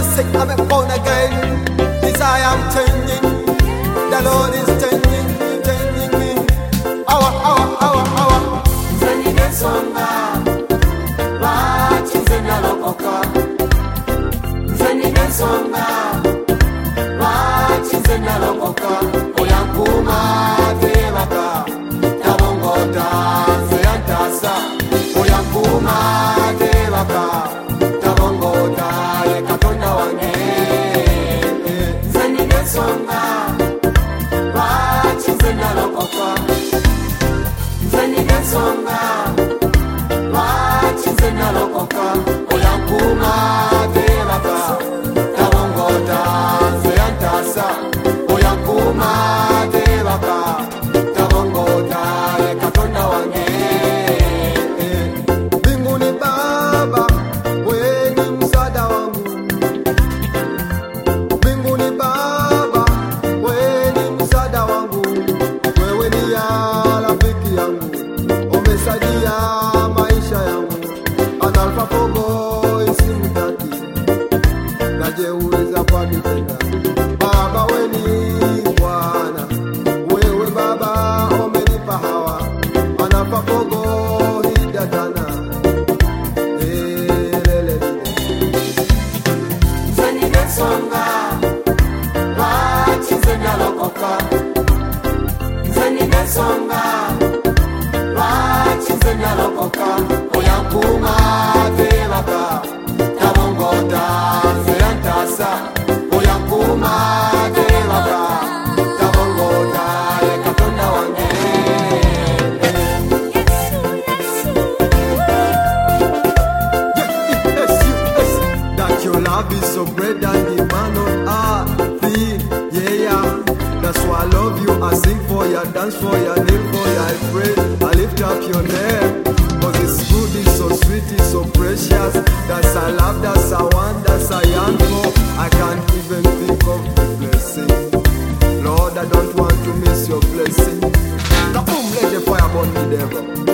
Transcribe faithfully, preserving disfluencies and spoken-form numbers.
say I'm born again. This I am changing. The Lord is changing me, changing me. Awa, awa, awa, awa. Zeni nesonga, wachize nalokoka. Zeni nesonga, wachize nalokoka. Oyankuma tebaka, tabongota zeyantasa. Oyankuma tebaka, tabongota yekatonda wange. Zeni nesonga, wachize nalokoka. Zeni nesonga, wachize nalokoka. Oyankuma tebaka, tabongota zeyantasa. Oyankuma tebaka, tabongota yekatonda wange. Mbinguni Baba, wewe ni msaada wangu. Mbinguni Baba, wewe ni msaada wangu. Wewe ni ya rafiki yangu, umesaidia maisha yangu. Analfa pogo isimtaki, najiuliza kwa nini Baba wewe ni Bwana. Wewe Baba umenipa hawa, analfa pogo hidatana. Zeni nesonga, wachize nalokoka. Zeni nesonga, wachize nalokoka. Oyankuma tebaka, tabongota zeyantasa. Oyankuma tebaka, tabongota yekatonda wange. Yes, you, yes. That your love is so great than the man on earth. Yeah, yeah. That's why I love you. I sing for you, dance for you, live for you. I pray, I lift up your name. Cause it's good, it's so sweet, it's so precious. That's I love, that's I want, that's I yearn for. I can't even think of the blessing. Lord, I don't want to miss your blessing. Now, boom, let the fire burn me, devil.